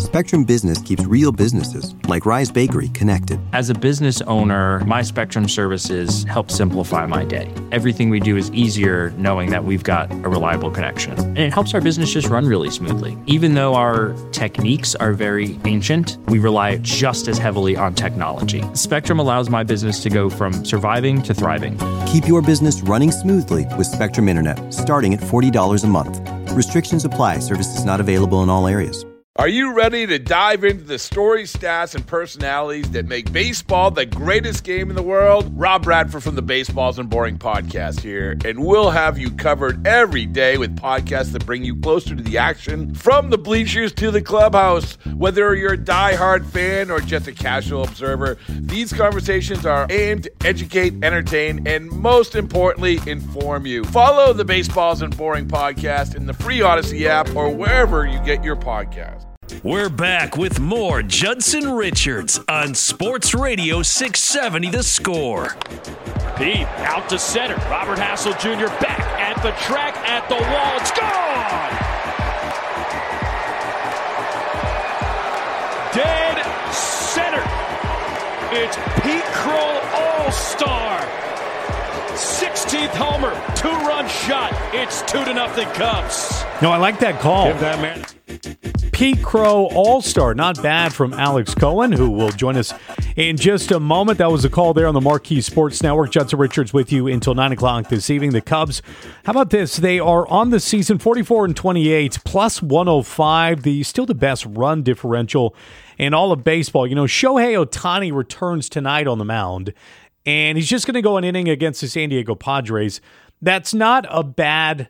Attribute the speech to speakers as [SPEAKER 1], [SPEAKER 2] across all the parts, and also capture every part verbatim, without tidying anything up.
[SPEAKER 1] Spectrum Business keeps real businesses, like Rise Bakery, connected.
[SPEAKER 2] As a business owner, my Spectrum services help simplify my day. Everything we do is easier knowing that we've got a reliable connection. And it helps our business just run really smoothly. Even though our techniques are very ancient, we rely just as heavily on technology. Spectrum allows my business to go from surviving to thriving.
[SPEAKER 1] Keep your business running smoothly with Spectrum Internet, starting at forty dollars a month. Restrictions apply. Services not available in all areas.
[SPEAKER 3] Are you ready to dive into the stories, stats, and personalities that make baseball the greatest game in the world? Rob Bradford from the Baseballs and Boring podcast here, and we'll have you covered every day with podcasts that bring you closer to the action, from the bleachers to the clubhouse. Whether you're a diehard fan or just a casual observer, these conversations are aimed to educate, entertain, and most importantly, inform you. Follow the Baseballs and Boring podcast in the free Odyssey app or wherever you get your podcasts.
[SPEAKER 4] We're back with more Judson Richards on Sports Radio six seventy The Score.
[SPEAKER 5] Pete out to center. Robert Hassel Junior back at the track, at the wall. It's gone! Dead center. It's Pete Crow All-Star. sixteenth homer, two-run shot. It's two to nothing Cubs.
[SPEAKER 6] No, I like that call.
[SPEAKER 5] Give that man.
[SPEAKER 6] Pete Crow All-Star. Not bad from Alex Cohen, who will join us in just a moment. That was a call there on the Marquee Sports Network. Judson Richards with you until nine o'clock this evening. The Cubs, how about this? They are on the season forty-four and twenty-eight, plus one oh five. The still the best run differential in all of baseball. You know, Shohei Ohtani returns tonight on the mound, and he's just going to go an inning against the San Diego Padres. That's not a bad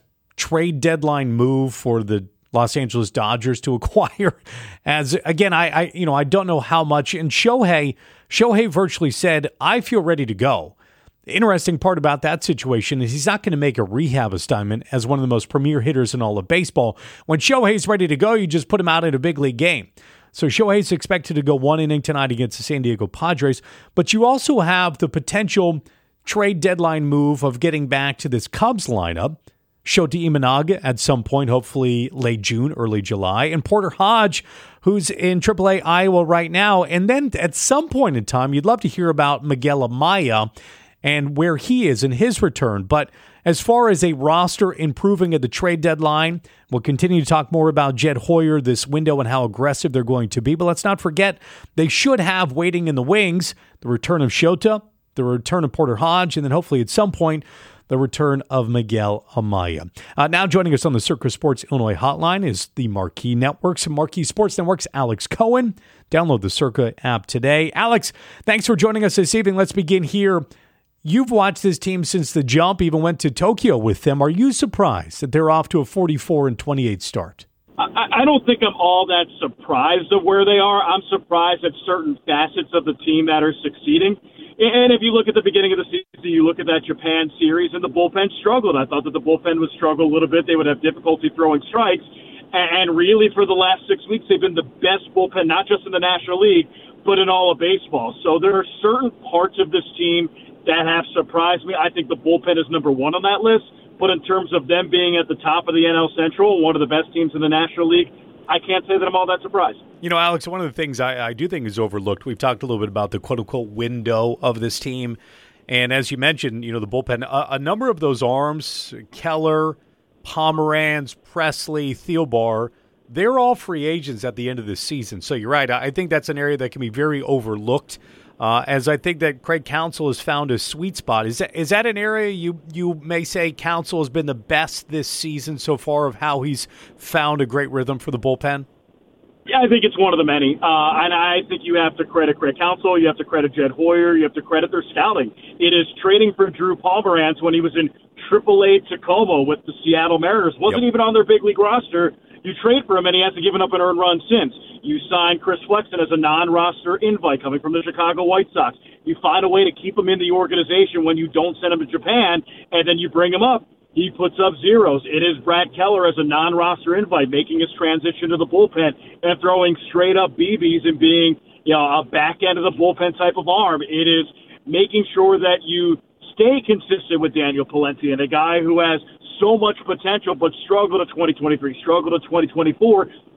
[SPEAKER 6] trade deadline move for the Los Angeles Dodgers to acquire. As again, I, I you know I don't know how much. And Shohei, Shohei virtually said, "I feel ready to go." The interesting part about that situation is he's not going to make a rehab assignment as one of the most premier hitters in all of baseball. When Shohei's ready to go, you just put him out in a big league game. So Shohei's expected to go one inning tonight against the San Diego Padres. But you also have the potential trade deadline move of getting back to this Cubs lineup. Shota Imanaga at some point, hopefully late June, early July. And Porter Hodge, who's in triple A Iowa right now. And then at some point in time, you'd love to hear about Miguel Amaya and where he is in his return. But as far as a roster improving at the trade deadline, we'll continue to talk more about Jed Hoyer this window and how aggressive they're going to be. But let's not forget, they should have waiting in the wings the return of Shota, the return of Porter Hodge, and then hopefully at some point, the return of Miguel Amaya. Uh, now joining us on the Circa Sports Illinois hotline is the Marquee Networks and Marquee Sports Networks, Alex Cohen. Download the Circa app today. Alex, thanks for joining us this evening. Let's begin here. You've watched this team since the jump, even went to Tokyo with them. Are you surprised that they're off to a forty-four and twenty-eight start?
[SPEAKER 7] I, I don't think I'm all that surprised of where they are. I'm surprised at certain facets of the team that are succeeding. And if you look at the beginning of the season, you look at that Japan series, and the bullpen struggled. I thought that the bullpen would struggle a little bit. They would have difficulty throwing strikes. And really, for the last six weeks, they've been the best bullpen, not just in the National League, but in all of baseball. So there are certain parts of this team that have surprised me. I think the bullpen is number one on that list. But in terms of them being at the top of the N L Central, one of the best teams in the National League, I can't say that I'm all that surprised.
[SPEAKER 6] You know, Alex, one of the things I, I do think is overlooked, we've talked a little bit about the quote-unquote window of this team. And as you mentioned, you know, the bullpen, a, a number of those arms, Keller, Pomeranz, Presley, Thielbar, they're all free agents at the end of this season. So you're right. I think that's an area that can be very overlooked, uh, as I think that Craig Counsell has found a sweet spot. Is that, is that an area you, you may say Counsell has been the best this season so far of how he's found a great rhythm for the bullpen?
[SPEAKER 7] Yeah, I think it's one of the many. Uh, and I think you have to credit Craig Counsell, you have to credit Jed Hoyer, you have to credit their scouting. It is trading for Drew Pomeranz when he was in triple A Tacoma with the Seattle Mariners. Wasn't yep. even on their big league roster. You trade for him, and he hasn't given up an earned run since. You sign Chris Flexen as a non-roster invite coming from the Chicago White Sox. You find a way to keep him in the organization when you don't send him to Japan, and then you bring him up. He puts up zeros. It is Brad Keller as a non-roster invite making his transition to the bullpen and throwing straight-up B Bs and being, you know, a back-end of the bullpen type of arm. It is making sure that you stay consistent with Daniel Palentian, a guy who has so much potential but struggled at twenty twenty-three, struggled at twenty twenty-four.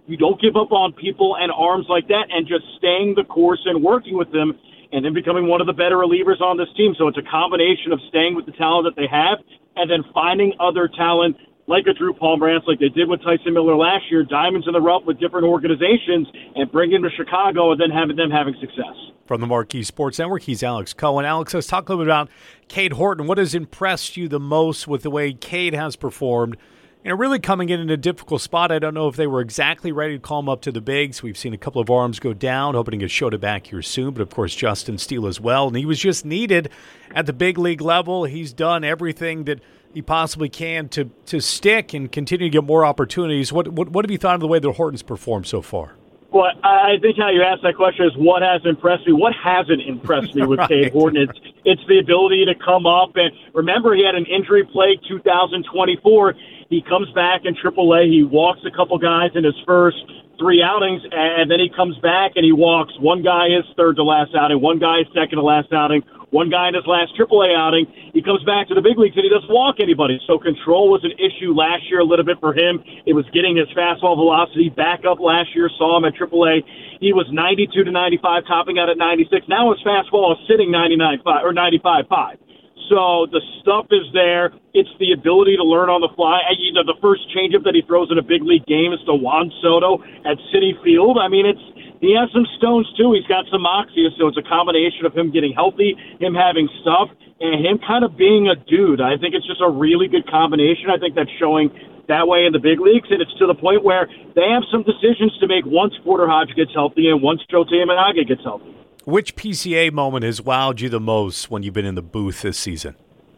[SPEAKER 7] you don't give up on people and arms like that, and just staying the course and working with them, and then becoming one of the better relievers on this team. So it's a combination of staying with the talent that they have and then finding other talent like a Drew Pomeranz, like they did with Tyson Miller last year, diamonds in the rough with different organizations, and bring them to Chicago and then having them having success.
[SPEAKER 6] From the Marquee Sports Network, he's Alex Cohen. Alex, let's talk a little bit about Cade Horton. What has impressed you the most with the way Cade has performed? You know, really coming in in a difficult spot. I don't know if they were exactly ready to call him up to the bigs. We've seen a couple of arms go down, hoping to get Shota back here soon. But, of course, Justin Steele as well. And he was just needed at the big league level. He's done everything that he possibly can to to stick and continue to get more opportunities. What, what, what have you thought of the way that Horton's performed so far?
[SPEAKER 7] Well, I think how you asked that question is what has impressed me. What hasn't impressed me with right. Cade Horton? It's, it's the ability to come up. And remember, he had an injury-plagued two thousand twenty-four. He comes back in triple A. He walks a couple guys in his first three outings, and then he comes back and he walks one guy his third to last outing, one guy his second to last outing, one guy in his last triple A outing. He comes back to the big leagues and he doesn't walk anybody. So control was an issue last year a little bit for him. It was getting his fastball velocity back up last year. Saw him at triple A. He was ninety-two to ninety-five, topping out at ninety-six. Now his fastball is sitting ninety-nine five or ninety-five five. So the stuff is there. It's the ability to learn on the fly. You know, the first changeup that he throws in a big league game is to Juan Soto at Citi Field. I mean, it's he has some stones too. He's got some moxie. So it's a combination of him getting healthy, him having stuff, and him kind of being a dude. I think it's just a really good combination. I think that's showing that way in the big leagues, and it's to the point where they have some decisions to make once Porter Hodge gets healthy and once Shota Imanaga gets healthy.
[SPEAKER 6] Which P C A moment has wowed you the most when you've been in the booth this season?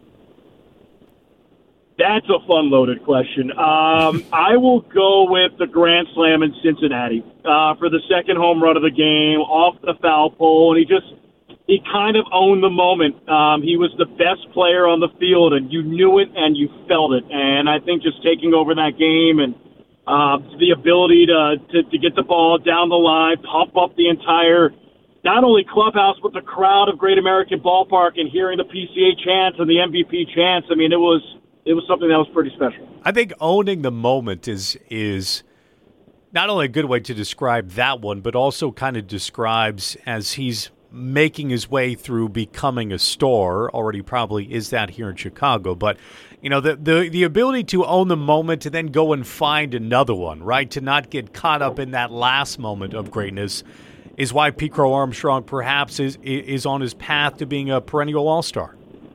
[SPEAKER 7] That's a fun-loaded question. Um, I will go with the Grand Slam in Cincinnati uh, for the second home run of the game, off the foul pole, and he just he kind of owned the moment. Um, he was the best player on the field, and you knew it and you felt it. And I think just taking over that game and uh, the ability to, to to get the ball down the line, pump up the entire not only clubhouse, but the crowd of Great American Ballpark, and hearing the P C A chants and the M V P chants. I mean, it was it was something that was pretty special.
[SPEAKER 6] I think owning the moment is is not only a good way to describe that one, but also kind of describes as he's making his way through becoming a star. Already probably is that here in Chicago, but you know, the, the the ability to own the moment and then go and find another one, right? To not get caught up in that last moment of greatness is why Pete Crow Armstrong perhaps is is on his path to being a perennial all-star.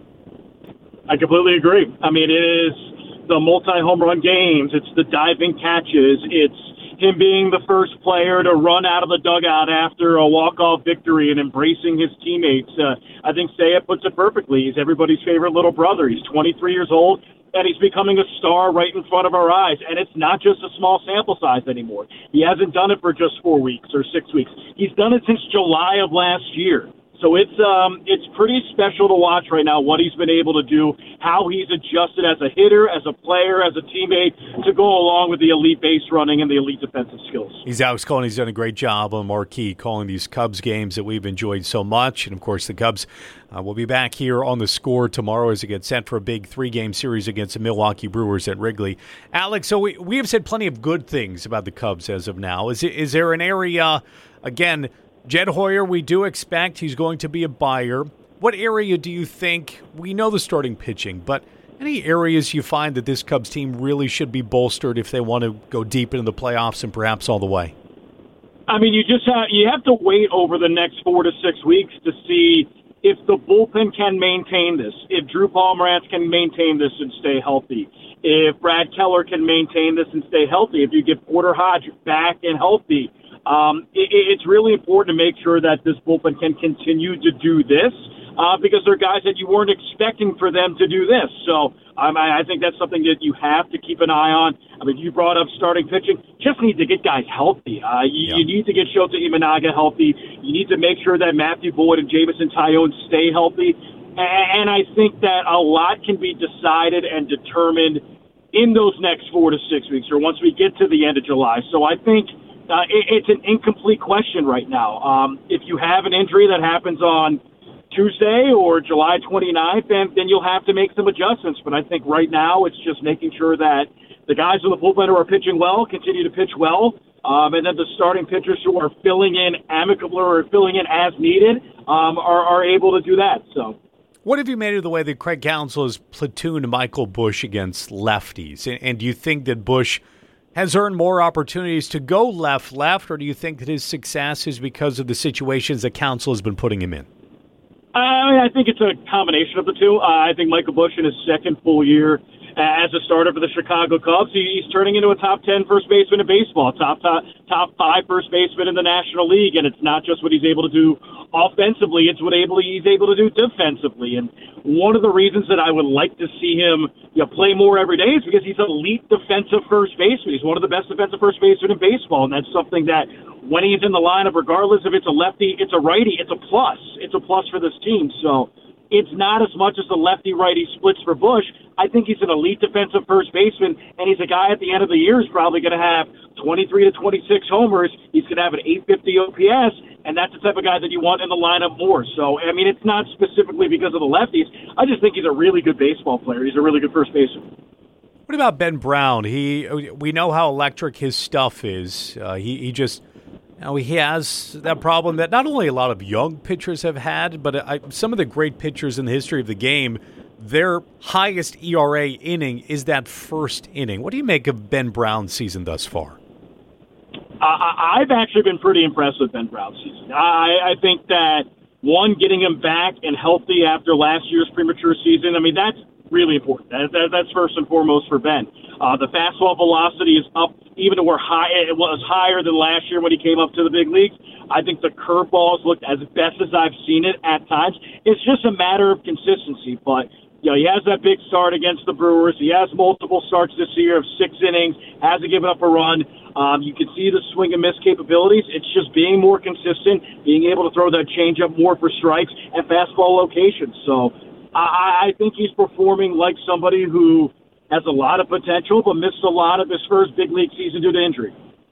[SPEAKER 7] I completely agree. I mean, it is the multi-home run games. It's the diving catches. It's him being the first player to run out of the dugout after a walk-off victory and embracing his teammates. Uh, I think Seiya puts it perfectly. He's everybody's favorite little brother. He's twenty-three years old, and he's becoming a star right in front of our eyes. And it's not just a small sample size anymore. He hasn't done it for just four weeks or six weeks. He's done it since July of last year. So it's um it's pretty special to watch right now what he's been able to do, how he's adjusted as a hitter, as a player, as a teammate to go along with the elite base running and the elite defensive skills.
[SPEAKER 6] He's Alex Cohen. He's done a great job on Marquee calling these Cubs games that we've enjoyed so much. And, of course, the Cubs uh, will be back here on The Score tomorrow as they get set for a big three-game series against the Milwaukee Brewers at Wrigley. Alex, so we, we have said plenty of good things about the Cubs as of now. Is, it, is there an area, again, Jed Hoyer, we do expect he's going to be a buyer. What area do you think, we know the starting pitching, but any areas you find that this Cubs team really should be bolstered if they want to go deep into the playoffs and perhaps all the way?
[SPEAKER 7] I mean, you just have, you have to wait over the next four to six weeks to see if the bullpen can maintain this, if Drew Pomeranz can maintain this and stay healthy, if Brad Keller can maintain this and stay healthy, if you get Porter Hodge back and healthy. Um, it, it's really important to make sure that this bullpen can continue to do this uh, because they're guys that you weren't expecting for them to do this. So um, I, I think that's something that you have to keep an eye on. I mean, you brought up starting pitching. Just need to get guys healthy. Uh, you, yeah. you need to get Shota Imanaga healthy. You need to make sure that Matthew Boyd and Jameson Taillon stay healthy. And, and I think that a lot can be decided and determined in those next four to six weeks or once we get to the end of July. So I think Uh, it, it's an incomplete question right now. Um, if you have an injury that happens on Tuesday or July twenty-ninth, then, then you'll have to make some adjustments. But I think right now it's just making sure that the guys in the bullpen who are pitching well continue to pitch well. um, and then the starting pitchers who are filling in amicably or filling in as needed um, are, are able to do that. So,
[SPEAKER 6] what have you made of the way that Craig Counsell has platooned Michael Busch against lefties? And, and do you think that Busch has earned more opportunities to go left-left, or do you think that his success is because of the situations that Counsell has been putting him in?
[SPEAKER 7] I mean, I think it's a combination of the two. Uh, I think Michael Busch in his second full year as a starter for the Chicago Cubs, he, he's turning into a top ten first baseman in baseball, top, top top five first baseman in the National League, and it's not just what he's able to do offensively, it's what able he's able to do defensively. And one of the reasons that I would like to see him you know, play more every day is because he's an elite defensive first baseman. He's one of the best defensive first basemen in baseball, and that's something that when he's in the lineup, regardless if it's a lefty, it's a righty, it's a plus. It's a plus for this team. So it's not as much as the lefty-righty splits for Busch. I think he's an elite defensive first baseman, and he's a guy at the end of the year who's probably going to have twenty-three to twenty-six homers. He's going to have an eight fifty O P S, and that's the type of guy that you want in the lineup more. So, I mean, it's not specifically because of the lefties. I just think he's a really good baseball player. He's a really good first baseman.
[SPEAKER 6] What about Ben Brown? He, we know how electric his stuff is. Uh, he, he just... Now, he has that problem that not only a lot of young pitchers have had, but I, some of the great pitchers in the history of the game, their highest E R A inning is that first inning. What do you make of Ben Brown's season thus far?
[SPEAKER 7] I, I've actually been pretty impressed with Ben Brown's season. I, I think that, one, getting him back and healthy after last year's premature season, I mean, that's really important. That, that, that's first and foremost for Ben. Uh, the fastball velocity is up, even to where high it was higher than last year when he came up to the big leagues. I think the curveballs looked as best as I've seen it at times. It's just a matter of consistency. But you know, he has that big start against the Brewers. He has multiple starts this year of six innings. Hasn't given up a run. Um, you can see the swing and miss capabilities. It's just being more consistent, being able to throw that changeup more for strikes and fastball locations. So I, I think he's performing like somebody who has a lot of potential, but missed a lot of his first big league season due to injury.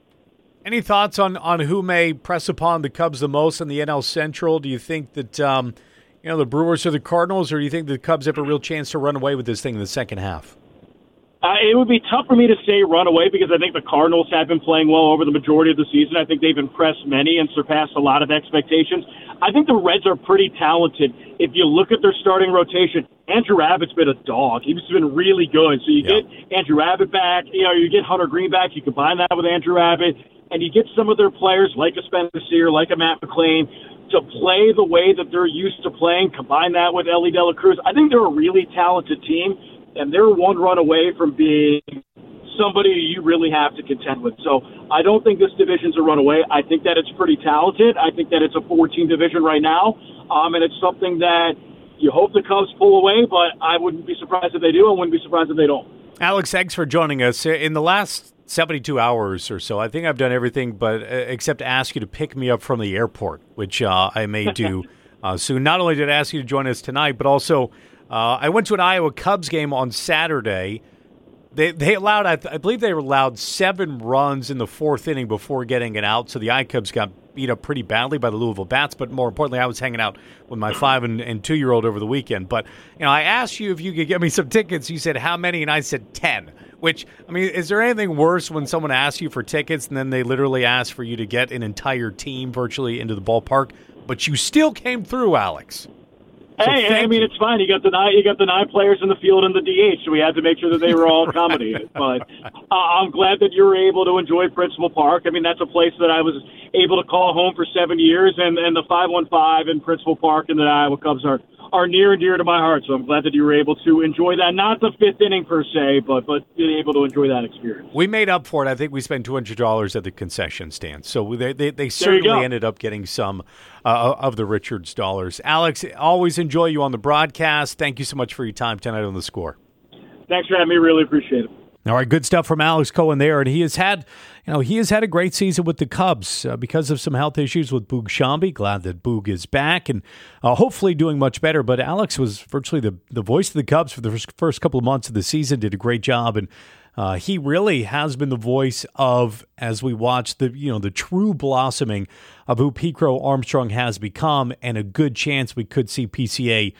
[SPEAKER 6] Any thoughts on, on who may press upon the Cubs the most in the N L Central? Do you think that um, you know the Brewers or the Cardinals, or do you think the Cubs have a real chance to run away with this thing in the second half?
[SPEAKER 7] Uh, it would be tough for me to say run away because I think the Cardinals have been playing well over the majority of the season. I think they've impressed many and surpassed a lot of expectations. I think the Reds are pretty talented. If you look at their starting rotation, Andrew Abbott's been a dog. He's been really good. So you yeah. get Andrew Abbott back, you know, you get Hunter Green back, you combine that with Andrew Abbott, and you get some of their players like a Spencer Steer, like a Matt McClain, to play the way that they're used to playing, combine that with Ellie De La Cruz. I think they're a really talented team, and they're one run away from being somebody you really have to contend with. So I don't think this division's a runaway. I think that it's pretty talented. I think that it's a four-team division right now, um, and it's something that you hope the Cubs pull away, but I wouldn't be surprised if they do. I wouldn't be surprised if they don't.
[SPEAKER 6] Alex, thanks for joining us. In the last seventy-two hours or so, I think I've done everything but uh, except ask you to pick me up from the airport, which uh, I may do uh, soon. Not only did I ask you to join us tonight, but also uh, I went to an Iowa Cubs game on Saturday. They they allowed, I, th- I believe they allowed seven runs in the fourth inning before getting it out. So the I-Cubs got beat up pretty badly by the Louisville Bats. But more importantly, I was hanging out with my five and, and two-year-old over the weekend. But you know, I asked you if you could get me some tickets. You said how many, and I said ten. Which, I mean, is there anything worse when someone asks you for tickets and then they literally ask for you to get an entire team virtually into the ballpark? But you still came through, Alex. So
[SPEAKER 7] hey, I mean,
[SPEAKER 6] you.
[SPEAKER 7] it's fine. You got the nine, you got the nine players in the field and the D H, so we had to make sure that they were all accommodated. Right. But uh, I'm glad that you were able to enjoy Principal Park. I mean, that's a place that I was able to call home for seven years, and, and the five one five and Principal Park and the Iowa Cubs are, are near and dear to my heart. So I'm glad that you were able to enjoy that. Not the fifth inning per se, but but being able to enjoy that experience.
[SPEAKER 6] We made up for it. I think we spent two hundred dollars at the concession stand. So they they, they certainly ended up getting some uh, of the Richards dollars. Alex, always enjoy you on the broadcast. Thank you so much for your time tonight on The Score.
[SPEAKER 7] Thanks for having me. Really appreciate it.
[SPEAKER 6] All right, good stuff from Alex Cohen there, and he has had, you know, he has had a great season with the Cubs uh, because of some health issues with Boog Sciambi. Glad that Boog is back and uh, hopefully doing much better. But Alex was virtually the the voice of the Cubs for the first, first couple of months of the season. Did a great job, and uh, he really has been the voice of, as we watch the you know the true blossoming of who Pete Crow Armstrong has become, and a good chance we could see P C A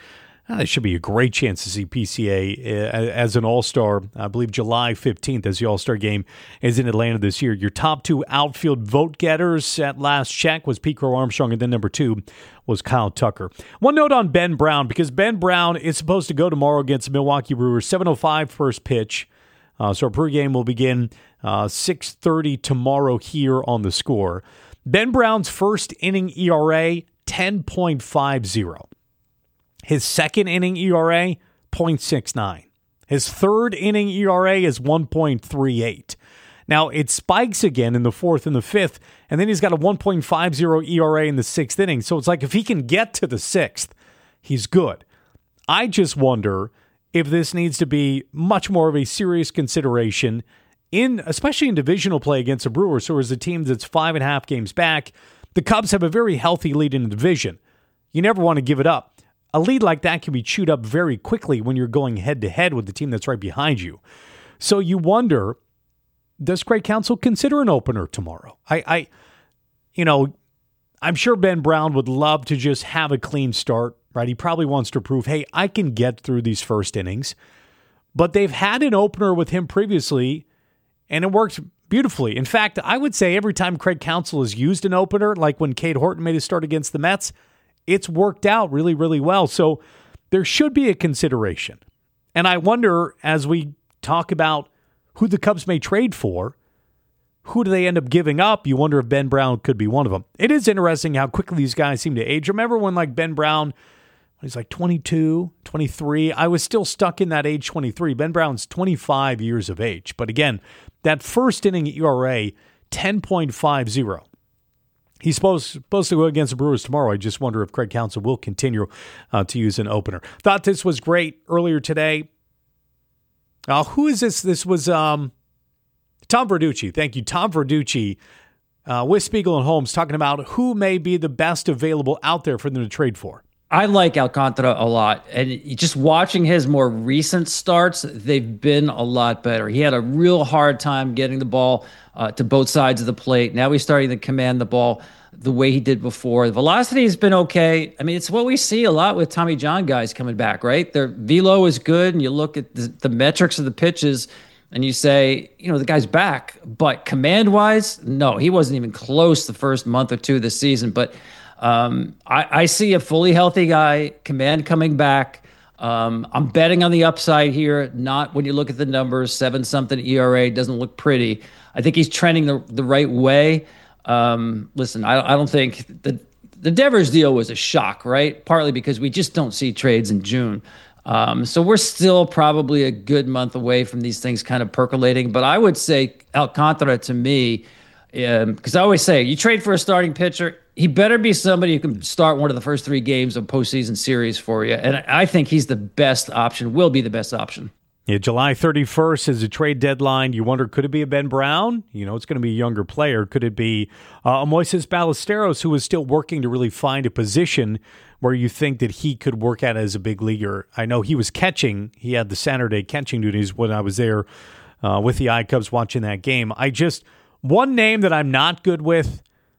[SPEAKER 6] Uh, there should be a great chance to see P C A uh, as an all-star. I believe July fifteenth as the all-star game is in Atlanta this year. Your top two outfield vote getters at last check was Pete Crow Armstrong, and then number two was Kyle Tucker. One note on Ben Brown, because Ben Brown is supposed to go tomorrow against the Milwaukee Brewers, seven oh five first pitch. Uh, so our pregame will begin uh, six thirty tomorrow here on The Score. Ben Brown's first inning E R A, ten point five oh. His second inning E R A, zero point six nine. His third inning E R A is one point three eight. Now, it spikes again in the fourth and the fifth, and then he's got a one point five oh E R A in the sixth inning. So it's like if he can get to the sixth, he's good. I just wonder if this needs to be much more of a serious consideration, in especially in divisional play against the Brewers, who is a team that's five and a half games back. The Cubs have a very healthy lead in the division. You never want to give it up. A lead like that can be chewed up very quickly when you're going head-to-head with the team that's right behind you. So you wonder, does Craig Counsell consider an opener tomorrow? I, I, you know, I'm sure Ben Brown would love to just have a clean start, right? He probably wants to prove, hey, I can get through these first innings. But they've had an opener with him previously, and it worked beautifully. In fact, I would say every time Craig Counsell has used an opener, like when Cade Horton made his start against the Mets, it's worked out really, really well. So there should be a consideration. And I wonder, as we talk about who the Cubs may trade for, who do they end up giving up? You wonder if Ben Brown could be one of them. It is interesting how quickly these guys seem to age. Remember when like Ben Brown, when he's like twenty-two, twenty-three, I was still stuck in that age twenty-three. Ben Brown's twenty-five years of age. But again, that first inning E R A, ten point five oh. He's supposed, supposed to go against the Brewers tomorrow. I just wonder if Craig Counsell will continue uh, to use an opener. Thought this was great earlier today. Uh, who is this? This was um, Tom Verducci. Thank you. Tom Verducci uh, with Spiegel and Holmes talking about who may be the best available out there for them to trade for.
[SPEAKER 8] I like Alcantara a lot. And just watching his more recent starts, they've been a lot better. He had a real hard time getting the ball uh, to both sides of the plate. Now he's starting to command the ball the way he did before. The velocity has been okay. I mean, it's what we see a lot with Tommy John guys coming back, right? Their velo is good, and you look at the, the metrics of the pitches, and you say, you know, the guy's back. But command-wise, no, he wasn't even close the first month or two of the season. But um, I, I see a fully healthy guy, command coming back. Um, I'm betting on the upside here, not when you look at the numbers, seven-something E R A doesn't look pretty. I think he's trending the, the right way. Um, listen, I, I don't think the the Devers deal was a shock, right? Partly because we just don't see trades in June. Um, so we're still probably a good month away from these things kind of percolating. But I would say Alcantara to me, because um, I always say you trade for a starting pitcher, he better be somebody who can start one of the first three games of postseason series for you. And I think he's the best option, will be the best option.
[SPEAKER 6] Yeah, July thirty-first is a trade deadline. You wonder, could it be a Ben Brown? You know, it's going to be a younger player. Could it be uh, a Moises Ballesteros, who is still working to really find a position where you think that he could work at as a big leaguer? I know he was catching. He had the Saturday catching duties when I was there uh, with the I-Cubs watching that game. I just, one name that I'm not good with,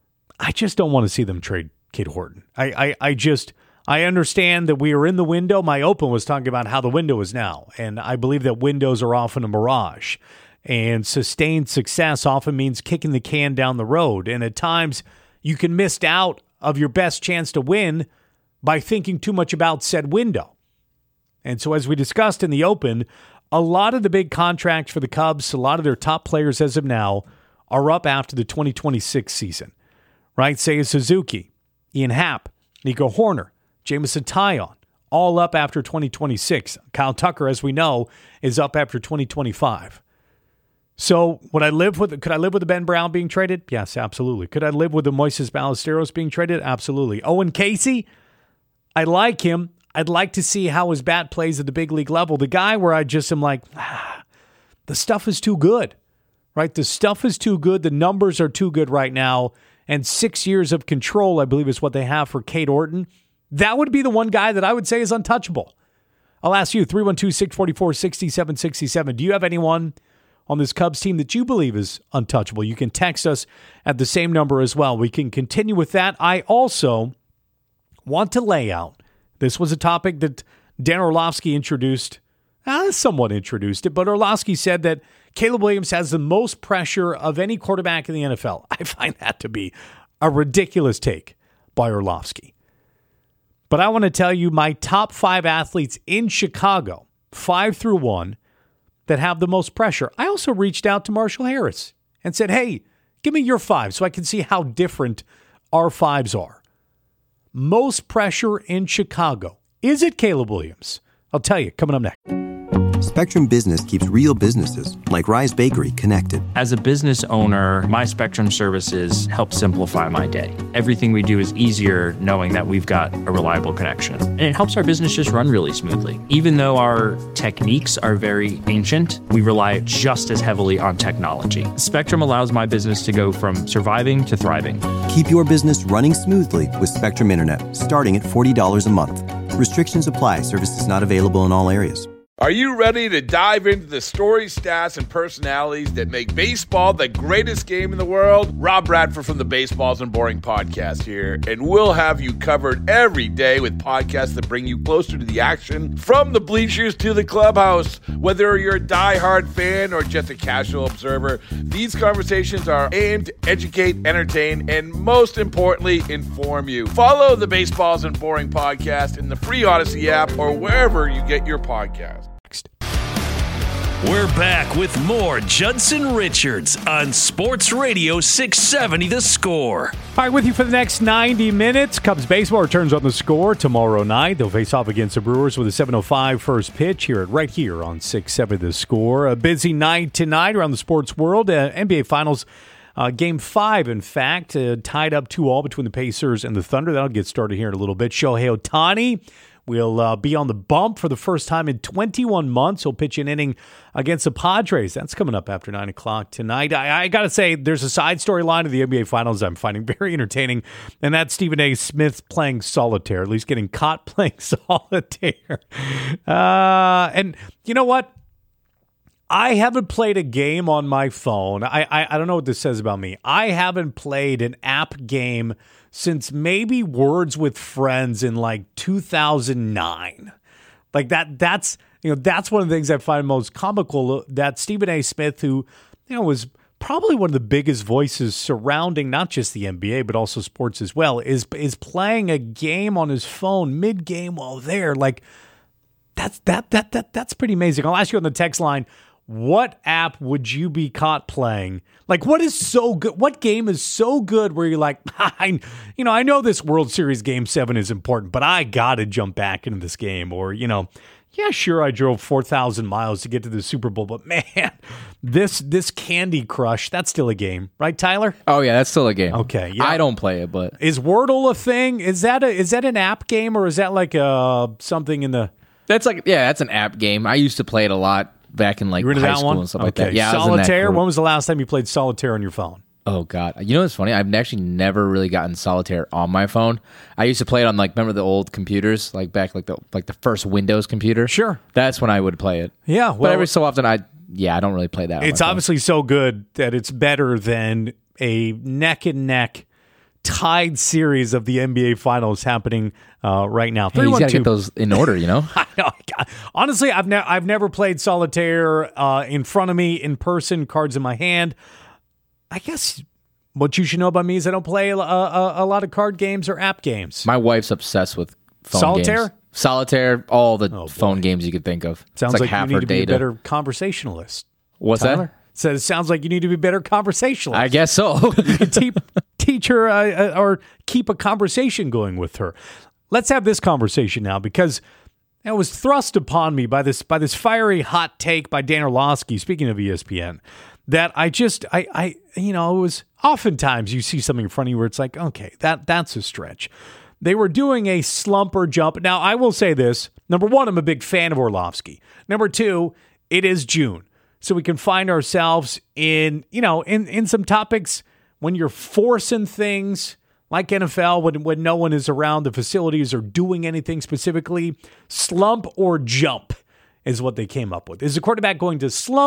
[SPEAKER 6] I just don't want to see them trade Cade Horton. I, I, I just... I understand that we are in the window. My open was talking about how the window is now, and I believe that windows are often a mirage, and sustained success often means kicking the can down the road, and at times you can miss out of your best chance to win by thinking too much about said window. And so as we discussed in the open, a lot of the big contracts for the Cubs, a lot of their top players as of now, are up after the twenty twenty-six season, right? Seiya Suzuki, Ian Happ, Nico Horner, Jameson Taillon, all up after twenty twenty-six. Kyle Tucker, as we know, is up after twenty twenty-five. So would I live with, could I live with a Ben Brown being traded? Yes, absolutely. Could I live with the Moises Ballesteros being traded? Absolutely. Owen Casey, I like him. I'd like to see how his bat plays at the big league level. The guy where I just am like, ah, the stuff is too good, right? The stuff is too good. The numbers are too good right now. And six years of control, I believe, is what they have for Cade Horton. That would be the one guy that I would say is untouchable. I'll ask you, three one two, six four four, six seven six seven. Do you have anyone on this Cubs team that you believe is untouchable? You can text us at the same number as well. We can continue with that. I also want to lay out, this was a topic that Dan Orlovsky introduced, uh, somewhat introduced it, but Orlovsky said that Caleb Williams has the most pressure of any quarterback in the N F L. I find that to be a ridiculous take by Orlovsky. But I want to tell you my top five athletes in Chicago, five through one, that have the most pressure. I also reached out to Marshall Harris and said, hey, give me your five so I can see how different our fives are. Most pressure in Chicago. Is it Caleb Williams? I'll tell you, coming up next.
[SPEAKER 1] Spectrum Business keeps real businesses, like Rise Bakery, connected.
[SPEAKER 2] As a business owner, my Spectrum services help simplify my day. Everything we do is easier knowing that we've got a reliable connection. And it helps our business just run really smoothly. Even though our techniques are very ancient, we rely just as heavily on technology. Spectrum allows my business to go from surviving to thriving.
[SPEAKER 1] Keep your business running smoothly with Spectrum Internet, starting at forty dollars a month. Restrictions apply. Services not available in all areas.
[SPEAKER 3] Are you ready to dive into the stories, stats, and personalities that make baseball the greatest game in the world? Rob Bradford from the Baseballs and Boring podcast here, and we'll have you covered every day with podcasts that bring you closer to the action, from the bleachers to the clubhouse. Whether you're a diehard fan or just a casual observer, these conversations are aimed to educate, entertain, and most importantly, inform you. Follow the Baseballs and Boring podcast in the free Odyssey app or wherever you get your podcasts.
[SPEAKER 4] We're back with more Judson Richards on Sports Radio six seventy The Score.
[SPEAKER 6] All right, with you for the next ninety minutes. Cubs baseball returns on The Score tomorrow night. They'll face off against the Brewers with a seven oh five first pitch here, right here on six seventy The Score. A busy night tonight around the sports world. Uh, N B A Finals uh, Game five, in fact, uh, tied up two all between the Pacers and the Thunder. That'll get started here in a little bit. Shohei Ohtani will uh, be on the bump for the first time in twenty-one months. He'll pitch an inning against the Padres. That's coming up after nine o'clock tonight. I, I got to say, there's a side storyline of the N B A Finals I'm finding very entertaining, and that's Stephen A. Smith playing solitaire, at least getting caught playing solitaire. Uh, and you know what? I haven't played a game on my phone. I, I I don't know what this says about me. I haven't played an app game since maybe Words with Friends in like two thousand nine. Like that, that's, you know, that's one of the things I find most comical, that Stephen A. Smith, who, you know, was probably one of the biggest voices surrounding not just the N B A, but also sports as well, is, is playing a game on his phone mid-game while there. Like that's, that, that, that, that's pretty amazing. I'll ask you on the text line, what app would you be caught playing? Like, what is so good? What game is so good where you're like, I, you know, I know this World Series Game seven is important, but I got to jump back into this game. Or, you know, yeah, sure, I drove four thousand miles to get to the Super Bowl, but man, this this Candy Crush, that's still a game, right, Tyler?
[SPEAKER 9] Oh, yeah, that's still a game.
[SPEAKER 6] Okay. Yeah.
[SPEAKER 9] I don't play it, but...
[SPEAKER 6] Is Wordle a thing? Is that a is that an app game, or is that like a, something in the...
[SPEAKER 9] That's like, yeah, that's an app game. I used to play it a lot back in like
[SPEAKER 6] you were into
[SPEAKER 9] high
[SPEAKER 6] that
[SPEAKER 9] school
[SPEAKER 6] one?
[SPEAKER 9] and stuff
[SPEAKER 6] Okay.
[SPEAKER 9] like that. Yeah,
[SPEAKER 6] Solitaire?
[SPEAKER 9] I was
[SPEAKER 6] When was the last time you played Solitaire on your phone?
[SPEAKER 9] Oh, God. You know what's funny? I've actually never really gotten Solitaire on my phone. I used to play it on, like, remember the old computers? Like, back, like, the like the first Windows computer?
[SPEAKER 6] Sure.
[SPEAKER 9] That's when I would play it.
[SPEAKER 6] Yeah. Well,
[SPEAKER 9] but every so often, I, yeah, I don't really play that on
[SPEAKER 6] it's
[SPEAKER 9] my phone.
[SPEAKER 6] obviously so good that it's better than a neck-and-neck tied series of the N B A Finals happening uh, right now.
[SPEAKER 9] Hey, you got to get those in order, you know?
[SPEAKER 6] I know. Honestly, I've, ne- I've never played Solitaire uh, in front of me, in person, cards in my hand. I guess... What you should know about me is I don't play a, a, a lot of card games or app games.
[SPEAKER 9] My wife's obsessed with phone
[SPEAKER 6] Solitaire?
[SPEAKER 9] games. Solitaire, all the
[SPEAKER 6] Oh,
[SPEAKER 9] phone
[SPEAKER 6] boy.
[SPEAKER 9] games you could think of.
[SPEAKER 6] Sounds
[SPEAKER 9] it's
[SPEAKER 6] like,
[SPEAKER 9] like, half
[SPEAKER 6] you
[SPEAKER 9] her
[SPEAKER 6] need to be
[SPEAKER 9] data.
[SPEAKER 6] a better conversationalist.
[SPEAKER 9] What's
[SPEAKER 6] Tyler?
[SPEAKER 9] that?
[SPEAKER 6] Says sounds like you need to be a better conversationalist.
[SPEAKER 9] I guess so.
[SPEAKER 6] You can te- teach her uh, uh, or keep a conversation going with her. Let's have this conversation now, because it was thrust upon me by this by this fiery hot take by Dan Orlovsky, speaking of E S P N, that I just, I, I, you know, it was oftentimes you see something in front of you where it's like, okay, that that's a stretch. They were doing a slump or jump. Now, I will say this. Number one, I'm a big fan of Orlovsky. Number two, it is June. So we can find ourselves in, you know, in, in some topics when you're forcing things like N F L, when, when no one is around the facilities or doing anything specifically. Slump or jump is what they came up with. Is the quarterback going to slump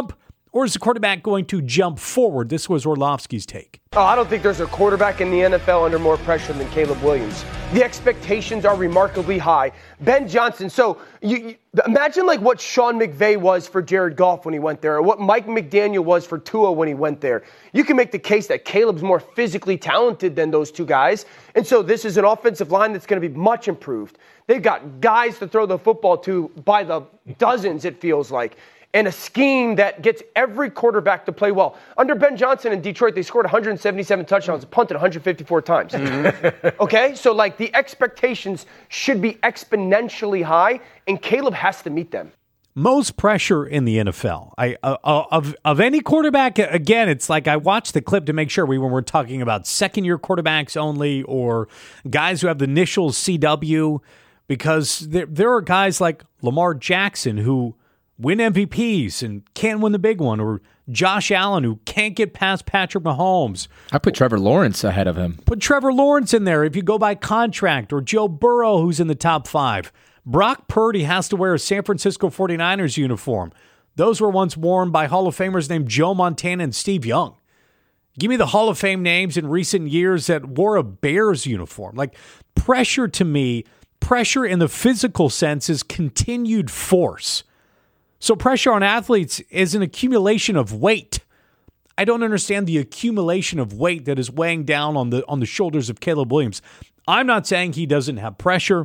[SPEAKER 6] Or is the quarterback going to jump forward? This was Orlovsky's take.
[SPEAKER 10] Oh, I don't think there's a quarterback in the N F L under more pressure than Caleb Williams. The expectations are remarkably high. Ben Johnson, so you, you, imagine like what Sean McVay was for Jared Goff when he went there, or what Mike McDaniel was for Tua when he went there. You can make the case that Caleb's more physically talented than those two guys, and so this is an offensive line that's going to be much improved. They've got guys to throw the football to by the dozens, it feels like. And a scheme that gets every quarterback to play well. Under Ben Johnson in Detroit, they scored one hundred seventy-seven touchdowns, punted one hundred fifty-four times. Mm-hmm. Okay? So, like, the expectations should be exponentially high, and Caleb has to meet them.
[SPEAKER 6] Most pressure in the N F L. I uh, of of any quarterback, again, it's like I watched the clip to make sure we weren't talking about second-year quarterbacks only or guys who have the initials C W, because there, there are guys like Lamar Jackson who win M V Ps and can't win the big one, or Josh Allen who can't get past Patrick Mahomes.
[SPEAKER 9] I put Trevor Lawrence ahead of him.
[SPEAKER 6] Put Trevor Lawrence in there if you go by contract, or Joe Burrow who's in the top five. Brock Purdy has to wear a San Francisco forty-niners uniform. Those were once worn by Hall of Famers named Joe Montana and Steve Young. Give me the Hall of Fame names in recent years that wore a Bears uniform. Like, pressure to me, pressure in the physical sense is continued force. So pressure on athletes is an accumulation of weight. I don't understand the accumulation of weight that is weighing down on the on the shoulders of Caleb Williams. I'm not saying he doesn't have pressure.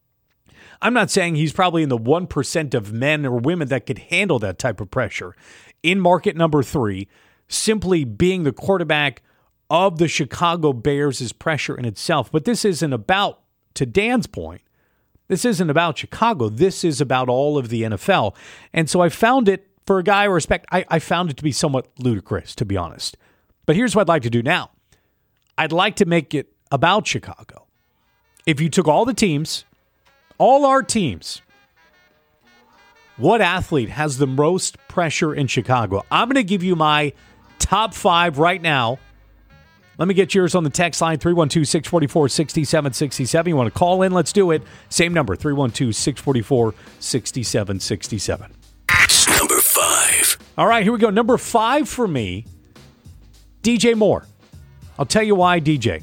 [SPEAKER 6] I'm not saying he's probably in the one percent of men or women that could handle that type of pressure. In market number three, simply being the quarterback of the Chicago Bears is pressure in itself. But this isn't about, to Dan's point, this isn't about Chicago. This is about all of the N F L. And so I found it, for a guy I respect, I, I found it to be somewhat ludicrous, to be honest. But here's what I'd like to do now. I'd like to make it about Chicago. If you took all the teams, all our teams, what athlete has the most pressure in Chicago? I'm going to give you my top five right now. Let me get yours on the text line, three one two, six four four, six seven six seven. You want to call in? Let's do it. Same number, three one two, six four four, six seven six seven.
[SPEAKER 4] Number five.
[SPEAKER 6] All right, here we go. Number five for me, D J Moore. I'll tell you why, D J.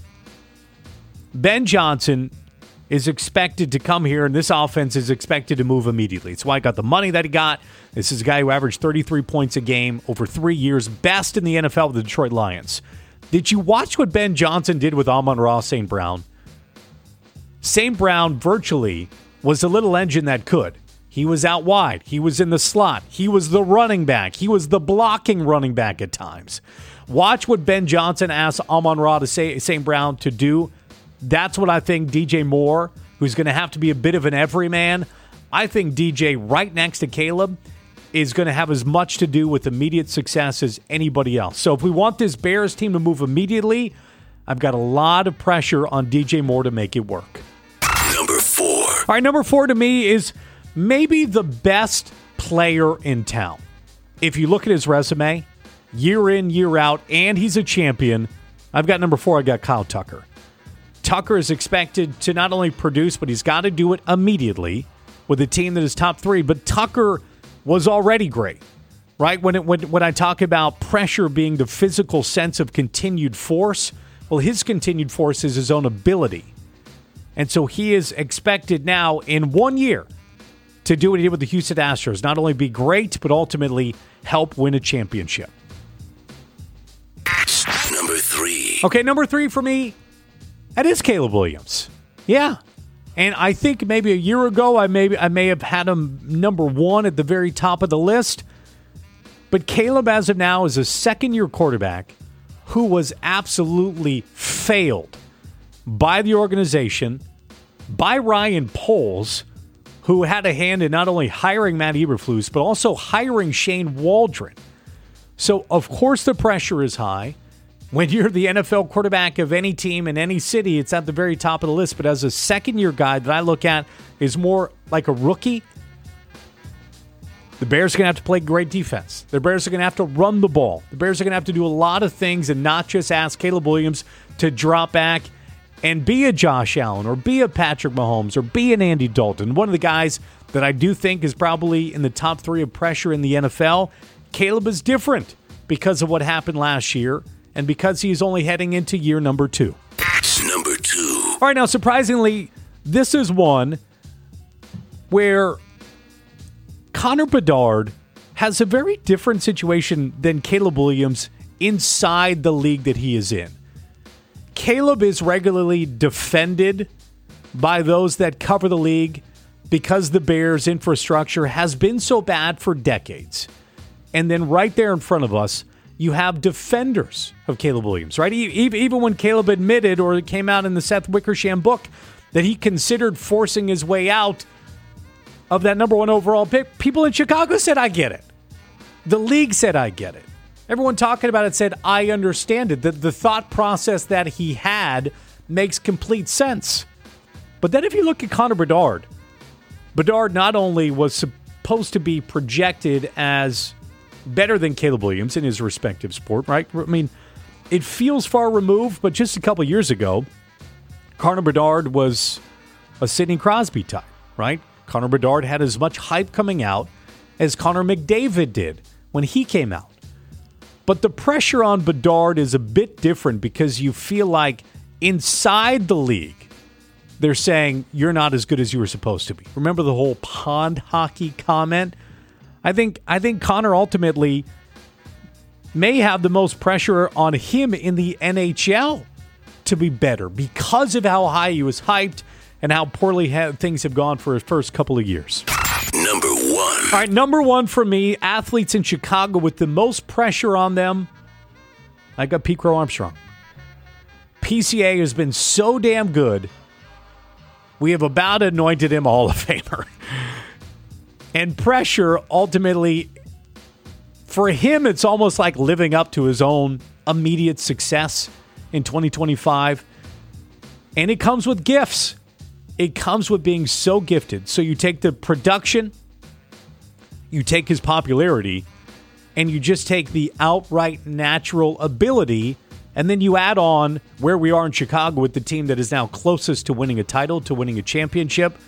[SPEAKER 6] Ben Johnson is expected to come here, and this offense is expected to move immediately. It's why I got the money that he got. This is a guy who averaged thirty-three points a game over three years, best in the N F L with the Detroit Lions. Did you watch what Ben Johnson did with Amon-Ra Saint Brown? Saint Brown virtually was the little engine that could. He was out wide. He was in the slot. He was the running back. He was the blocking running back at times. Watch what Ben Johnson asked Amon-Ra to say Saint Brown to do. That's what I think D J Moore, who's going to have to be a bit of an everyman. I think D J right next to Caleb is going to have as much to do with immediate success as anybody else. So if we want this Bears team to move immediately, I've got a lot of pressure on D J Moore to make it work.
[SPEAKER 4] Number four.
[SPEAKER 6] All right, number four to me is maybe the best player in town. If you look at his resume, year in, year out, and he's a champion, I've got number four, I got Kyle Tucker. Tucker is expected to not only produce, but he's got to do it immediately with a team that is top three. But Tucker was already great, right? When, it, when, when I talk about pressure being the physical sense of continued force, well, his continued force is his own ability. And so he is expected now in one year to do what he did with the Houston Astros, not only be great, but ultimately help win a championship.
[SPEAKER 4] Number three.
[SPEAKER 6] Okay, number three for me, that is Caleb Williams. Yeah. And I think maybe a year ago, I may, I may have had him number one at the very top of the list. But Caleb, as of now, is a second-year quarterback who was absolutely failed by the organization, by Ryan Poles, who had a hand in not only hiring Matt Eberflus, but also hiring Shane Waldron. So, of course, the pressure is high. When you're the N F L quarterback of any team in any city, it's at the very top of the list. But as a second-year guy that I look at is more like a rookie, the Bears are going to have to play great defense. The Bears are going to have to run the ball. The Bears are going to have to do a lot of things and not just ask Caleb Williams to drop back and be a Josh Allen or be a Patrick Mahomes or be an Andy Dalton. One of the guys that I do think is probably in the top three of pressure in the N F L Caleb is different because of what happened last year and because he's only heading into year number two.
[SPEAKER 4] Number two.
[SPEAKER 6] All right, now, surprisingly, this is one where Connor Bedard has a very different situation than Caleb Williams inside the league that he is in. Caleb is regularly defended by those that cover the league because the Bears' infrastructure has been so bad for decades. And then right there in front of us, you have defenders of Caleb Williams, right? Even when Caleb admitted, or it came out in the Seth Wickersham book, that he considered forcing his way out of that number one overall pick, people in Chicago said, I get it. The league said, I get it. Everyone talking about it said, I understand it. The, the thought process that he had makes complete sense. But then if you look at Connor Bedard, Bedard not only was supposed to be projected as better than Caleb Williams in his respective sport, right? I mean, it feels far removed, but just a couple years ago, Connor Bedard was a Sidney Crosby type, right? Connor Bedard had as much hype coming out as Connor McDavid did when he came out. But the pressure on Bedard is a bit different because you feel like inside the league, they're saying you're not as good as you were supposed to be. Remember the whole pond hockey comment? I think I think Connor ultimately may have the most pressure on him in the N H L to be better because of how high he was hyped and how poorly ha- things have gone for his first couple of years.
[SPEAKER 4] Number one.
[SPEAKER 6] All right, number one for me, athletes in Chicago with the most pressure on them, I got Pete Crow Armstrong. P C A has been so damn good, we have about anointed him a Hall of Famer. And pressure, ultimately, for him, it's almost like living up to his own immediate success in twenty twenty-five. And it comes with gifts. It comes with being so gifted. So you take the production, you take his popularity, and you just take the outright natural ability, and then you add on where we are in Chicago with the team that is now closest to winning a title, to winning a championship.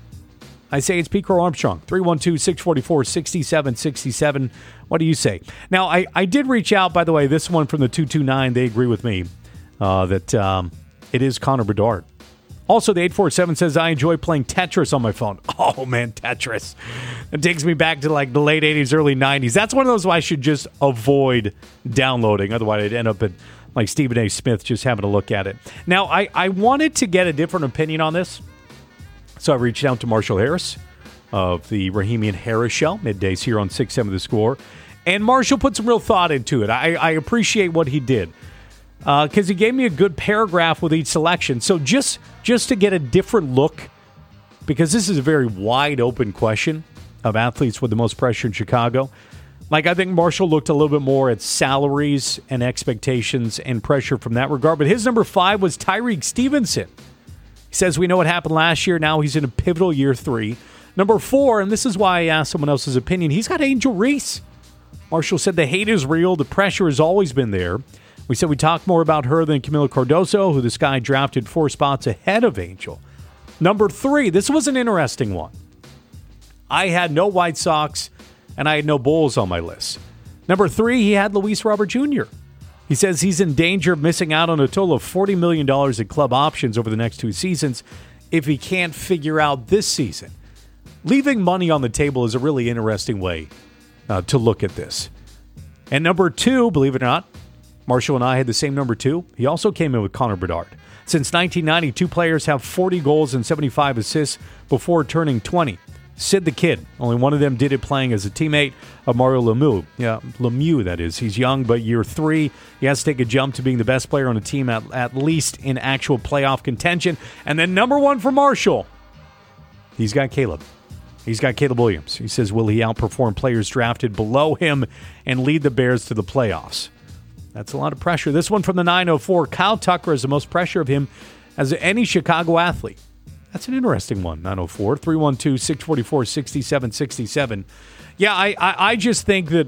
[SPEAKER 6] I say it's Pete Crow Armstrong, three one two, six four four, six seven six seven. What do you say? Now, I, I did reach out, by the way, this one from the two two nine, they agree with me, uh, that um, it is Connor Bedard. Also, the eight four seven says, I enjoy playing Tetris on my phone. Oh, man, Tetris. It takes me back to like the late eighties, early nineties. That's one of those I should just avoid downloading. Otherwise, I'd end up at like Stephen A. Smith just having a look at it. Now, I, I wanted to get a different opinion on this. So I reached out to Marshall Harris of the Rahimi and Harris Show, middays here on six seven The Score. And Marshall put some real thought into it. I, I appreciate what he did because uh, he gave me a good paragraph with each selection. So just, just to get a different look, because this is a very wide open question of athletes with the most pressure in Chicago. Like, I think Marshall looked a little bit more at salaries and expectations and pressure from that regard. But his number five was Tyreek Stevenson. He says, we know what happened last year. Now he's in a pivotal year three. Number four, and this is why I asked someone else's opinion, he's got Angel Reese. Marshall said the hate is real. The pressure has always been there. We said we talk more about her than Camila Cardoso, who this guy drafted four spots ahead of Angel. Number three, this was an interesting one. I had no White Sox, and I had no Bulls on my list. Number three, he had Luis Robert Junior He says he's in danger of missing out on a total of forty million dollars in club options over the next two seasons if he can't figure out this season. Leaving money on the table is a really interesting way uh, to look at this. And number two, believe it or not, Marshall and I had the same number two. He also came in with Connor Bedard. Since nineteen ninety, two players have forty goals and seventy-five assists before turning twenty. Sid the Kid, only one of them did it playing as a teammate of Mario Lemieux. Yeah, Lemieux, that is. He's young, but year three, he has to take a jump to being the best player on a team, at, at least in actual playoff contention. And then number one for Marshall, he's got Caleb. He's got Caleb Williams. He says, will he outperform players drafted below him and lead the Bears to the playoffs? That's a lot of pressure. This one from the nine oh four, Kyle Tucker has the most pressure of him as any Chicago athlete. That's an interesting one, nine oh four, three one two, six four four, six seven six seven. Yeah, I, I, I just think that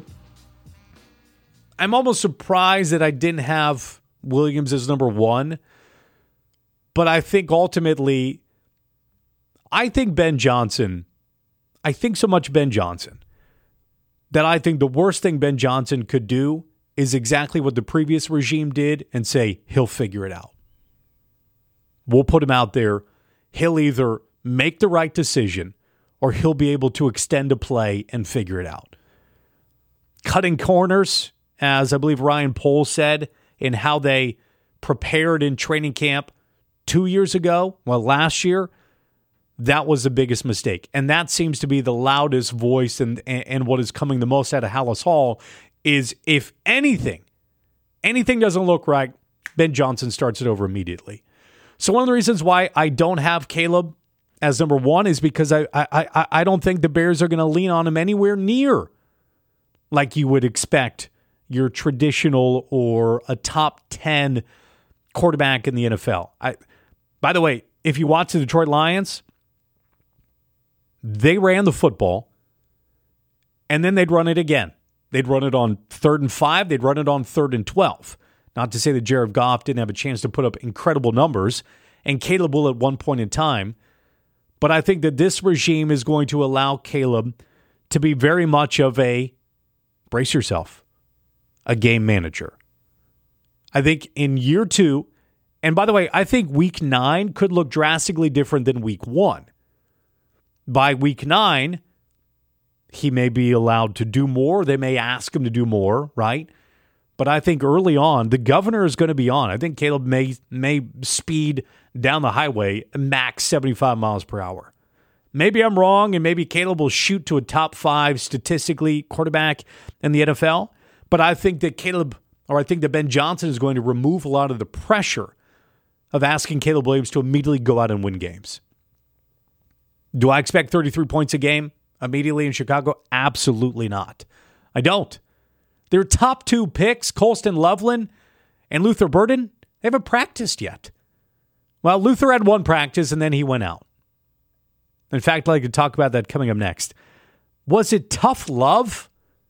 [SPEAKER 6] I'm almost surprised that I didn't have Williams as number one. But I think ultimately, I think Ben Johnson, I think so much Ben Johnson, that I think the worst thing Ben Johnson could do is exactly what the previous regime did and say, he'll figure it out. We'll put him out there. He'll either make the right decision or he'll be able to extend a play and figure it out. Cutting corners, as I believe Ryan Poles said, in how they prepared in training camp two years ago, well, last year, that was the biggest mistake. And that seems to be the loudest voice and, and, and what is coming the most out of Halas Hall is if anything, anything doesn't look right, Ben Johnson starts it over immediately. So one of the reasons why I don't have Caleb as number one is because I I I, I don't think the Bears are going to lean on him anywhere near like you would expect your traditional or a top ten quarterback in the N F L. I, by the way, if you watch the Detroit Lions, they ran the football and then they'd run it again. They'd run it on third and five. They'd run it on third and twelve. Not to say that Jared Goff didn't have a chance to put up incredible numbers, and Caleb will at one point in time. But I think that this regime is going to allow Caleb to be very much of a, brace yourself, a game manager. I think in year two, and by the way, I think week nine could look drastically different than week one. By week nine, he may be allowed to do more. They may ask him to do more, right? But I think early on, the governor is going to be on. I think Caleb may may speed down the highway max seventy-five miles per hour. Maybe I'm wrong, and maybe Caleb will shoot to a top five statistically quarterback in the N F L. But I think that Caleb, or I think that Ben Johnson is going to remove a lot of the pressure of asking Caleb Williams to immediately go out and win games. Do I expect thirty-three points a game immediately in Chicago? Absolutely not. I don't. Their top two picks, Colston Loveland and Luther Burden, they haven't practiced yet. Well, Luther had one practice and then he went out. In fact, I'd like to talk about that coming up next. Was it tough love?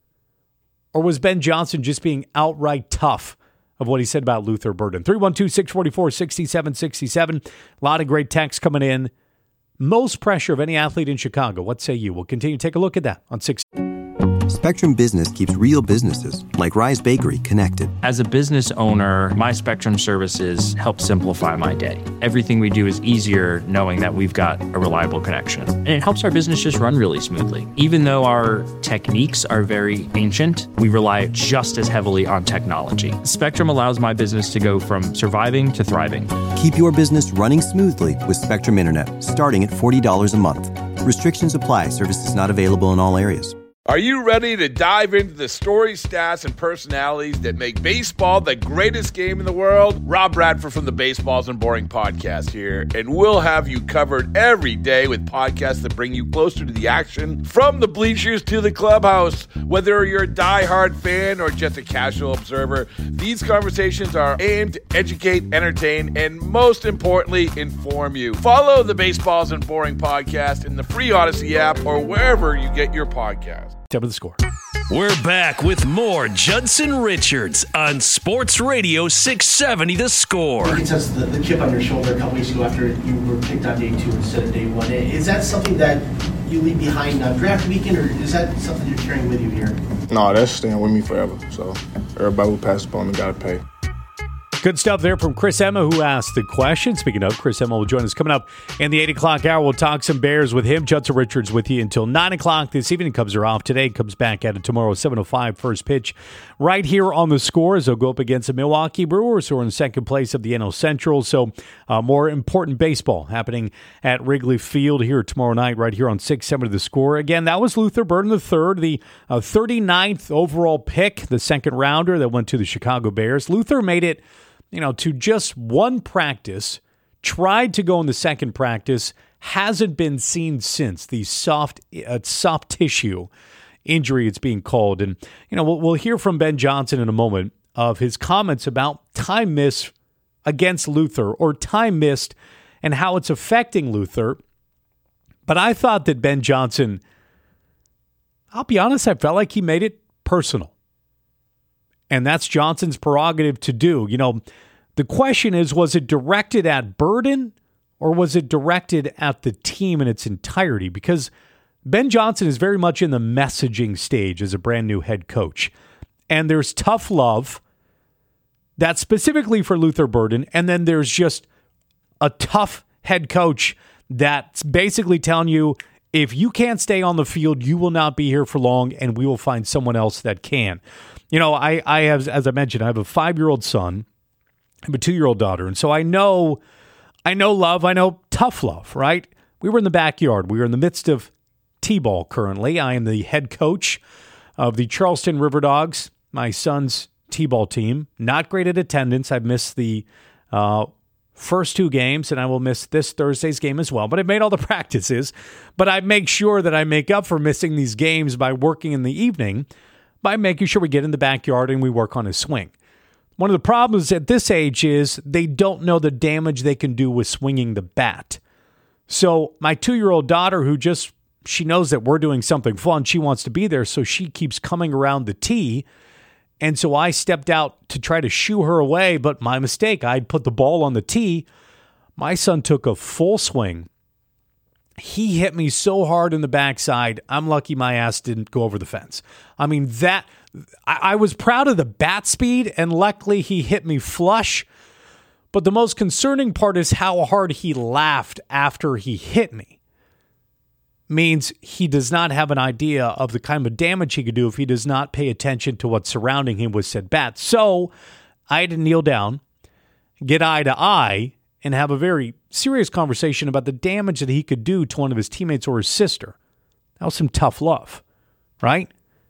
[SPEAKER 6] Or was Ben Johnson just being outright tough of what he said about Luther Burden? three one two, six four four, six seven six seven. A lot of great texts coming in. Most pressure of any athlete in Chicago. What say you? We'll continue to take a look at that on six.
[SPEAKER 1] Spectrum Business keeps real businesses, like Rise Bakery, connected.
[SPEAKER 2] As a business owner, my Spectrum services help simplify my day. Everything we do is easier knowing that we've got a reliable connection. And it helps our business just run really smoothly. Even though our techniques are very ancient, we rely just as heavily on technology. Spectrum allows my business to go from surviving to thriving.
[SPEAKER 1] Keep your business running smoothly with Spectrum Internet, starting at forty dollars a month. Restrictions apply. Services not available in all areas.
[SPEAKER 3] Are you ready to dive into the stories, stats, and personalities that make baseball the greatest game in the world? Rob Bradford from the Baseballs and Boring podcast here, and we'll have you covered every day with podcasts that bring you closer to the action, from the bleachers to the clubhouse. Whether you're a diehard fan or just a casual observer, these conversations are aimed to educate, entertain, and most importantly, inform you. Follow the Baseballs and Boring podcast in the free Odyssey app or wherever you get your podcasts.
[SPEAKER 6] Top of the score.
[SPEAKER 4] We're back with more Judson Richards on Sports Radio six seventy The Score.
[SPEAKER 11] You can sense the, the chip on your shoulder a couple weeks ago after you were picked on day two instead of day one. Is that something that you leave behind on draft weekend, or is that something you're carrying with you here?
[SPEAKER 12] No, that's staying with me forever. So everybody who passes upon me got to pay.
[SPEAKER 6] Good stuff there from Chris Emma, who asked the question. Speaking of, Chris Emma will join us coming up in the eight o'clock hour. We'll talk some Bears with him. Judson Richards with you until nine o'clock this evening. Cubs are off today. Comes back at it tomorrow, seven oh five, first pitch. Right here on the Score as they'll go up against the Milwaukee Brewers, who are in second place of the N L Central. So uh, more important baseball happening at Wrigley Field here tomorrow night, right here on six seventy The Score. Again, that was Luther Burden the third, the uh, thirty-ninth overall pick, the second rounder that went to the Chicago Bears. Luther made it, you know, to just one practice, tried to go in the second practice, hasn't been seen since. The soft uh, soft tissue injury, it's being called. And, you know, we'll, we'll hear from Ben Johnson in a moment of his comments about time missed against Luther, or time missed and how it's affecting Luther. But I thought that Ben Johnson, I'll be honest, I felt like he made it personal. And that's Johnson's prerogative to do. You know, the question is, was it directed at Burden or was it directed at the team in its entirety? Because Ben Johnson is very much in the messaging stage as a brand new head coach. And there's tough love that's specifically for Luther Burden. And then there's just a tough head coach that's basically telling you, if you can't stay on the field, you will not be here for long, and we will find someone else that can. You know, I, I have, as I mentioned, I have a five-year-old son, I have a two-year-old daughter, and so I know, I know love, I know tough love, right? We were in the backyard. We were in the midst of T-ball currently. I am the head coach of the Charleston River Dogs, my son's T-ball team. Not great at attendance. I've missed the uh, first two games, and I will miss this Thursday's game as well. But I've made all the practices. But I make sure that I make up for missing these games by working in the evening, by making sure we get in the backyard and we work on his swing. One of the problems at this age is they don't know the damage they can do with swinging the bat. So my two-year-old daughter, who just, she knows that we're doing something fun, she wants to be there, so she keeps coming around the tee. And so I stepped out to try to shoo her away, but my mistake, I'd put the ball on the tee. My son took a full swing. He hit me so hard in the backside, I'm lucky my ass didn't go over the fence. I mean, that I, I was proud of the bat speed, and luckily he hit me flush. But the most concerning part is how hard he laughed after he hit me. Means he does not have an idea of the kind of damage he could do if he does not pay attention to what's surrounding him with said bat. So I had to kneel down, get eye to eye, and have a very serious conversation about the damage that he could do to one of his teammates or his sister. That was some tough love, right?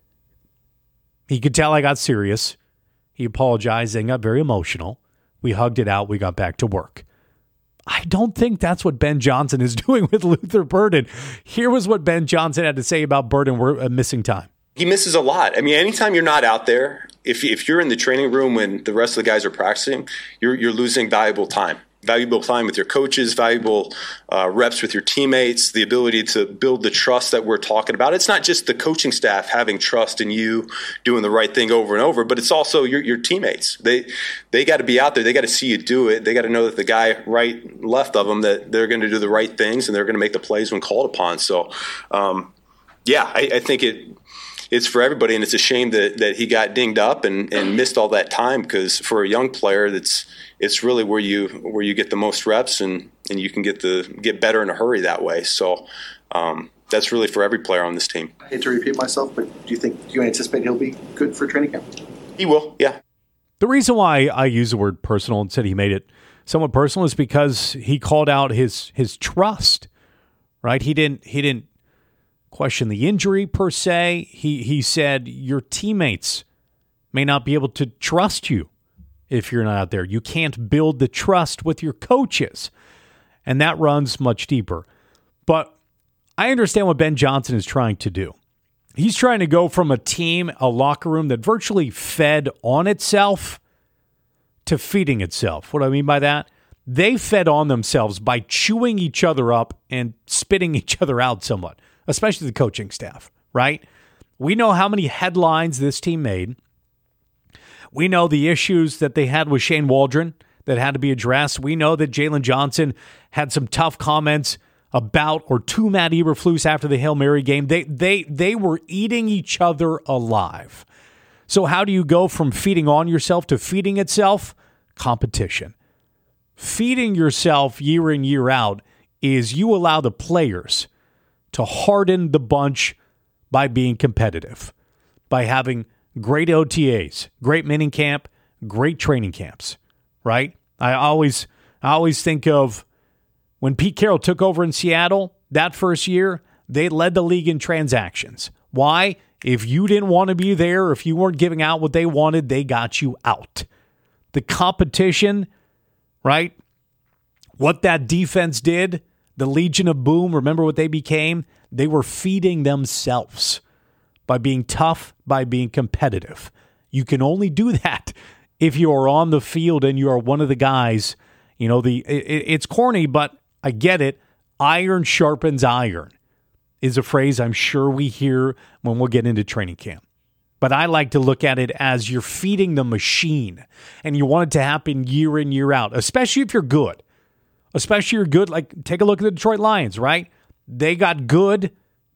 [SPEAKER 6] He could tell I got serious. He apologized and got very emotional. We hugged it out. We got back to work. I don't think that's what Ben Johnson is doing with Luther Burden. Here was what Ben Johnson had to say about Burden. We're uh, missing time.
[SPEAKER 13] He misses a lot. I mean, anytime you're not out there, if if you're in the training room when the rest of the guys are practicing, you're you're losing valuable time. Valuable time with your coaches, valuable uh, reps with your teammates, the ability to build the trust that we're talking about. It's not just the coaching staff having trust in you doing the right thing over and over, but it's also your, your teammates. They they got to be out there. They got to see you do it. They got to know that the guy right left of them, that they're going to do the right things and they're going to make the plays when called upon. So, um, yeah, I, I think it it's for everybody, and it's a shame that, that he got dinged up and, and missed all that time, because for a young player, that's it's really where you where you get the most reps and, and you can get the get better in a hurry that way. So um, that's really for every player on this team.
[SPEAKER 11] I hate to repeat myself, but do you think do you anticipate he'll be good for training camp?
[SPEAKER 13] He will, yeah.
[SPEAKER 6] The reason why I use the word personal and said he made it somewhat personal is because he called out his his trust. Right? He didn't he didn't question the injury per se. He he said your teammates may not be able to trust you if you're not out there. You can't build the trust with your coaches. And that runs much deeper. But I understand what Ben Johnson is trying to do. He's trying to go from a team, a locker room that virtually fed on itself to feeding itself. What do I mean by that? They fed on themselves by chewing each other up and spitting each other out somewhat, especially the coaching staff, right? We know how many headlines this team made. We know the issues that they had with Shane Waldron that had to be addressed. We know that Jalen Johnson had some tough comments about or to Matt Eberflus after the Hail Mary game. They they they were eating each other alive. So how do you go from feeding on yourself to feeding itself? Competition. Feeding yourself year in, year out is you allow the players to harden the bunch by being competitive, by having great O T As, great mini camp, great training camps, right? I always I always think of when Pete Carroll took over in Seattle that first year, they led the league in transactions. Why? If you didn't want to be there, if you weren't giving out what they wanted, they got you out. The competition, right? What that defense did, the Legion of Boom, remember what they became? They were feeding themselves by being tough, by being competitive. You can only do that if you are on the field and you are one of the guys. You know, the it, it's corny, but I get it. Iron sharpens iron is a phrase I'm sure we hear when we'll get into training camp. But I like to look at it as you're feeding the machine, and you want it to happen year in, year out, especially if you're good. Especially if you're good, like take a look at the Detroit Lions, right? They got good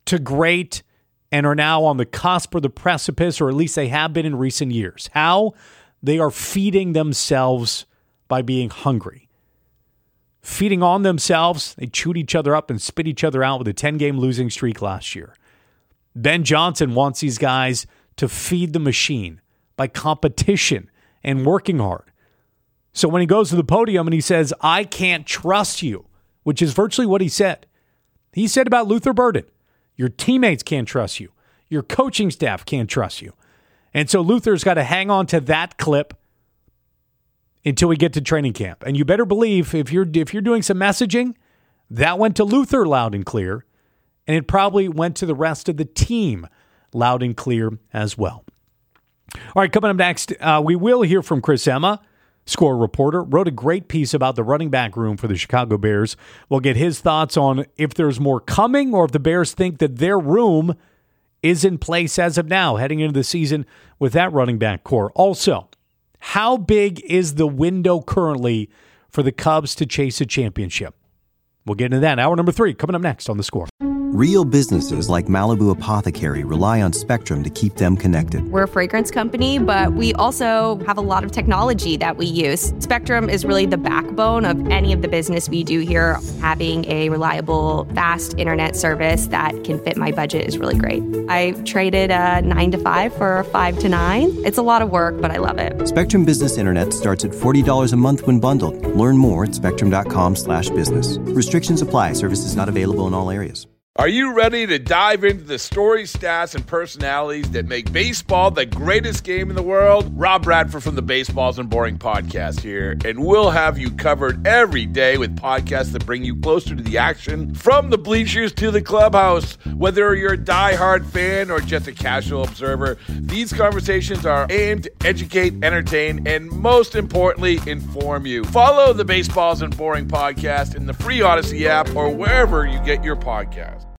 [SPEAKER 6] to great and are now on the cusp or the precipice, or at least they have been in recent years. How? They are feeding themselves by being hungry. Feeding on themselves, they chewed each other up and spit each other out with a ten-game losing streak last year. Ben Johnson wants these guys to feed the machine by competition and working hard. So when he goes to the podium and he says, I can't trust you, which is virtually what he said. He said about Luther Burden, your teammates can't trust you. Your coaching staff can't trust you. And so Luther's got to hang on to that clip until we get to training camp. And you better believe if you're if you're doing some messaging, that went to Luther loud and clear, and it probably went to the rest of the team loud and clear as well. All right, coming up next, uh, we will hear from Chris Emma, Score reporter, wrote a great piece about the running back room for the Chicago Bears. We'll get his thoughts on if there's more coming or if the Bears think that their room is in place as of now, heading into the season with that running back core. Also, how big is the window currently for the Cubs to chase a championship? We'll get into that. Hour number three coming up next on The Score.
[SPEAKER 1] Real businesses like Malibu Apothecary rely on Spectrum to keep them connected.
[SPEAKER 14] We're a fragrance company, but we also have a lot of technology that we use. Spectrum is really the backbone of any of the business we do here. Having a reliable, fast internet service that can fit my budget is really great. I traded a nine to five for a five to nine. It's a lot of work, but I love it.
[SPEAKER 1] Spectrum Business Internet starts at forty dollars a month when bundled. Learn more at spectrum.com slash business. Restrictions apply. Services not available in all areas.
[SPEAKER 3] Are you ready to dive into the stories, stats, and personalities that make baseball the greatest game in the world? Rob Bradford from the Baseballs and Boring podcast here, and we'll have you covered every day with podcasts that bring you closer to the action, from the bleachers to the clubhouse. Whether you're a diehard fan or just a casual observer, these conversations are aimed to educate, entertain, and most importantly, inform you. Follow the Baseballs and Boring podcast in the free Odyssey app or wherever you get your podcasts.